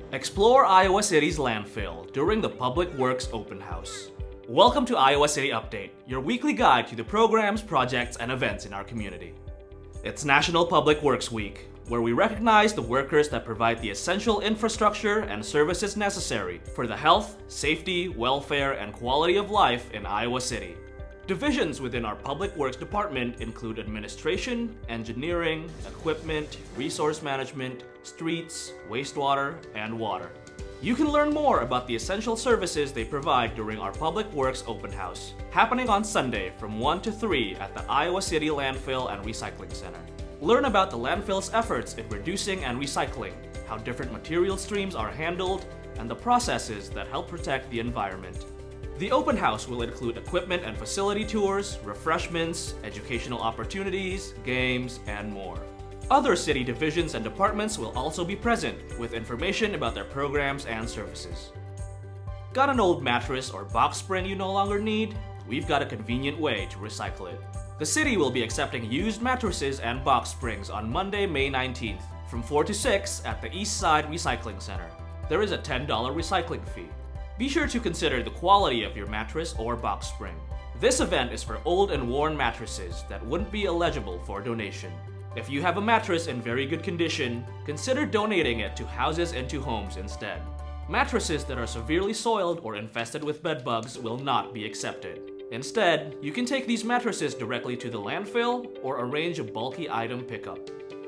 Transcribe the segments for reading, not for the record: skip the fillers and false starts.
Explore Iowa City's landfill during the Public Works Open House. Welcome to Iowa City Update, your weekly guide to the programs, projects, and events in our community. It's National Public Works Week, where we recognize the workers that provide the essential infrastructure and services necessary for the health, safety, welfare, and quality of life in Iowa City. Divisions within our Public Works Department include administration, engineering, equipment, resource management, streets, wastewater, and water. You can learn more about the essential services they provide during our Public Works Open House, happening on Sunday from 1 to 3 at the Iowa City Landfill and Recycling Center. Learn about the landfill's efforts in reducing and recycling, how different material streams are handled, and the processes that help protect the environment. The open house will include equipment and facility tours, refreshments, educational opportunities, games, and more. Other city divisions and departments will also be present with information about their programs and services. Got an old mattress or box spring you no longer need? We've got a convenient way to recycle it. The city will be accepting used mattresses and box springs on Monday, May 19th from 4 to 6 at the East Side Recycling Center. There is a $10 recycling fee. Be sure to consider the quality of your mattress or box spring. This event is for old and worn mattresses that wouldn't be eligible for donation. If you have a mattress in very good condition, consider donating it to Houses into Homes instead. Mattresses that are severely soiled or infested with bed bugs will not be accepted. Instead, you can take these mattresses directly to the landfill or arrange a bulky item pickup.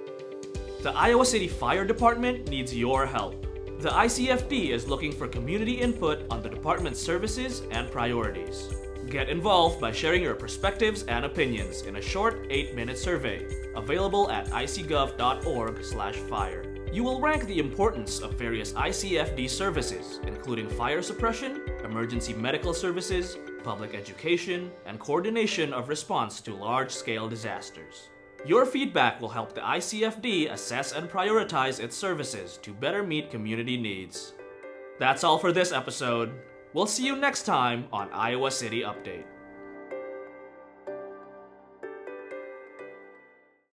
The Iowa City Fire Department needs your help. The ICFD is looking for community input on the department's services and priorities. Get involved by sharing your perspectives and opinions in a short 8-minute survey, available at icgov.org/fire. You will rank the importance of various ICFD services, including fire suppression, emergency medical services, public education, and coordination of response to large-scale disasters. Your feedback will help the ICFD assess and prioritize its services to better meet community needs. That's all for this episode. We'll see you next time on Iowa City Update.